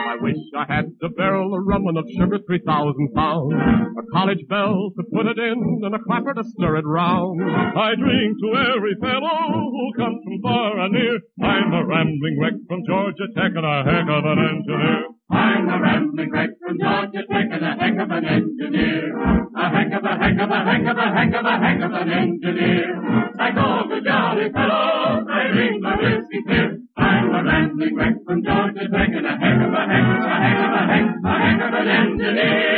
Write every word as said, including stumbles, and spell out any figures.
I wish I had a barrel of rum and of sugar three thousand pounds, a college bell to put it in, and a clapper to stir it round. I drink to every fellow who comes from far and near. I'm a rambling wreck from Georgia Tech and a heck of an engineer. I'm a rambling wreck from Georgia Tech and a heck of an engineer. A heck of a heck of a heck of a heck of a heck of an engineer. Like all the jolly fellows, I drink my whiskey clear. I'm a rambling wreck from Georgia Tech and a heck of a heck, a heck of a heck, a heck of an engineer.